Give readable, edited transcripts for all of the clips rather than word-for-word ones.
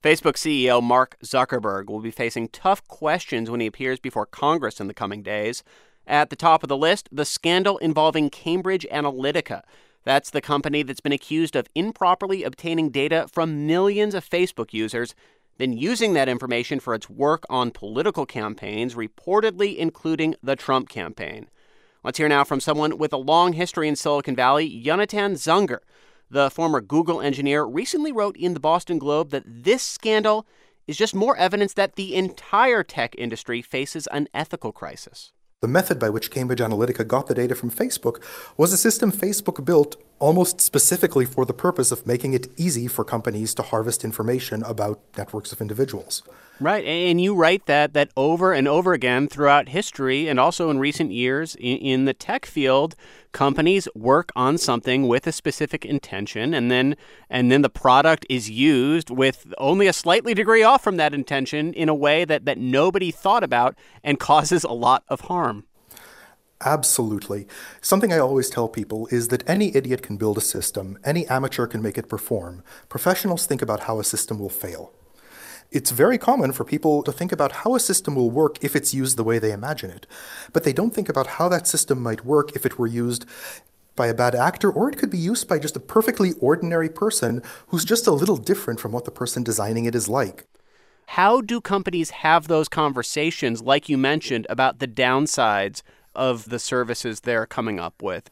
Facebook CEO Mark Zuckerberg will be facing tough questions when he appears before Congress in the coming days. At the top of the list, the scandal involving Cambridge Analytica. That's the company that's been accused of improperly obtaining data from millions of Facebook users, then using that information for its work on political campaigns, reportedly including the Trump campaign. Let's hear now from someone with a long history in Silicon Valley, Yonatan Zunger. The former Google engineer recently wrote in the Boston Globe that this scandal is just more evidence that the entire tech industry faces an ethical crisis. The method by which Cambridge Analytica got the data from Facebook was a system Facebook built almost specifically for the purpose of making it easy for companies to harvest information about networks of individuals. Right, and you write that over and over again throughout history and also in recent years in the tech field, companies work on something with a specific intention, and then the product is used with only a slightly degree off from that intention in a way that nobody thought about and causes a lot of harm. Absolutely. Something I always tell people is that any idiot can build a system, any amateur can make it perform. Professionals think about how a system will fail. It's very common for people to think about how a system will work if it's used the way they imagine it. But they don't think about how that system might work if it were used by a bad actor, or it could be used by just a perfectly ordinary person who's just a little different from what the person designing it is like. How do companies have those conversations, like you mentioned, about the downsides of the services they're coming up with?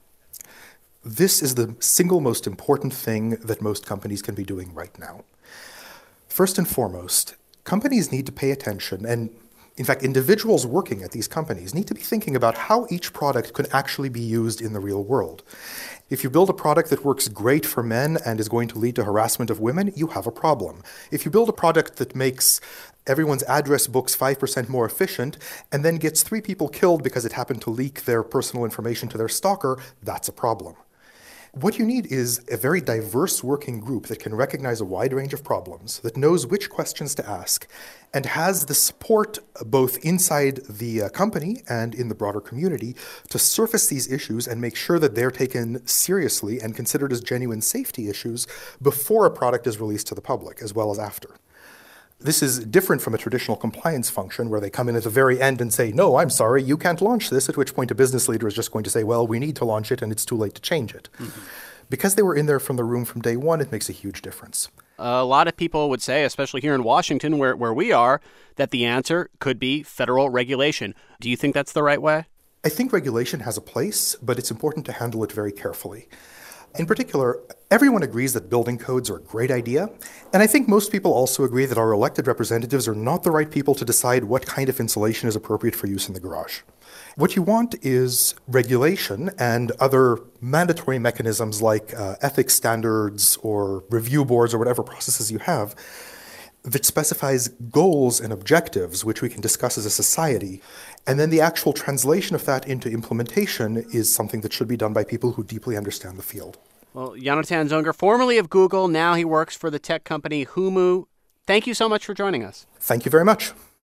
This is the single most important thing that most companies can be doing right now. First and foremost, companies need to pay attention, and in fact, individuals working at these companies need to be thinking about how each product could actually be used in the real world. If you build a product that works great for men and is going to lead to harassment of women, you have a problem. If you build a product that makes everyone's address books 5% more efficient and then gets 3 people killed because it happened to leak their personal information to their stalker, that's a problem. What you need is a very diverse working group that can recognize a wide range of problems, that knows which questions to ask, and has the support both inside the company and in the broader community to surface these issues and make sure that they're taken seriously and considered as genuine safety issues before a product is released to the public, as well as after. This is different from a traditional compliance function where they come in at the very end and say, no, I'm sorry, you can't launch this, at which point a business leader is just going to say, well, we need to launch it and it's too late to change it. Mm-hmm. Because they were in there from the room from day one, it makes a huge difference. A lot of people would say, especially here in Washington where we are, that the answer could be federal regulation. Do you think that's the right way? I think regulation has a place, but it's important to handle it very carefully. In particular, everyone agrees that building codes are a great idea, and I think most people also agree that our elected representatives are not the right people to decide what kind of insulation is appropriate for use in the garage. What you want is regulation and other mandatory mechanisms like ethics standards or review boards or whatever processes you have that specifies goals and objectives which we can discuss as a society. And then the actual translation of that into implementation is something that should be done by people who deeply understand the field. Well, Yonatan Zunger, formerly of Google, now he works for the tech company Humu. Thank you so much for joining us. Thank you very much.